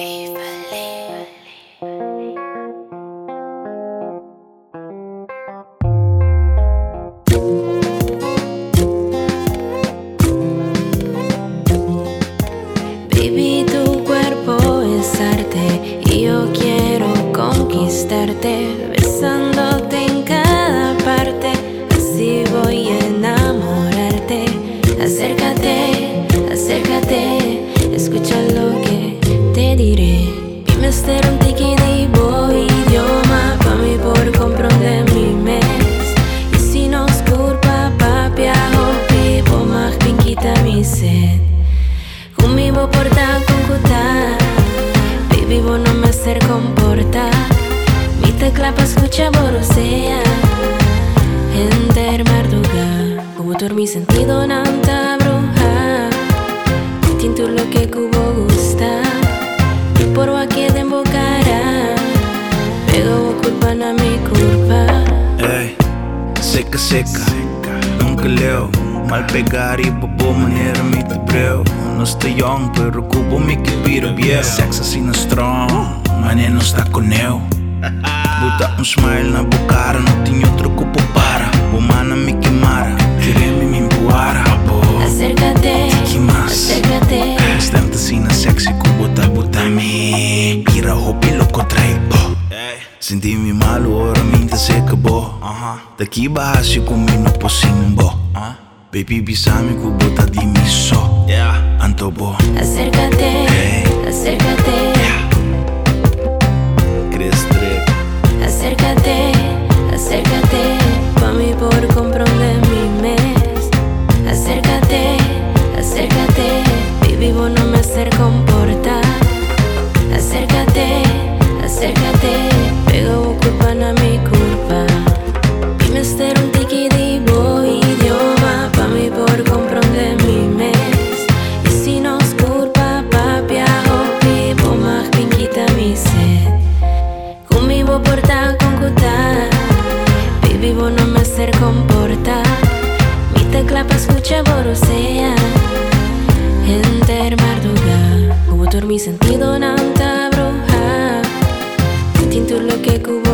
Baby, tu cuerpo es arte y yo quiero conquistarte, besándote en cada parte, así voy a enamorarte. Acércate, acércate, escucha lo que te diré. Dime ser un tiquidibo idioma pa' mí por comprender mi mes. Y si no skurpa papia hopi, pomach pinkita mi sed. Conmigo porta con cuta, baby vos no me hacer comporta. Mi tecla pa' escuchar borosea, enter marduga. Como dormir sentido nanta bruja, tinto lo que cubo gusta. Y por aquí de embocara, pego culpa na mi culpa. Ey, seca, seca, nunca leo. Mal pegar y bobo maneira me te breu. No estoy young, pero cubo me que pira viejo. Sex assim strong, mané não está com eu. Bota smile na bocara, não tinha outro cupo para. Bo mana me queimara, querer me empoara. Acércate, acércate. Estante assim na sexy, cubo tá bota me. Kira hopi loco trai, senti-me mal, ora minta se acabou. Daqui baixo comigo no posimbo. Baby bisami ku bota di miso, antobo. Acércate, acércate. Crestre. Acércate, acércate. Pa' mí por comprender mi mes. Acércate, acércate. Baby vos no me hacer comporta. Acércate, acércate. Pego culpa na mi culpa. Dime ser un tiquidibo idioma pa' mí por comprender mi mes. Y si no skurpa papia hopi, pomach pinkita mi sed. Conmigo porta con cuta, baby vos no me hacer comporta. Mi tecla pa' escuchar borosea, enter marduga. Como dormir sentido nanta bruja, tinto lo que cubo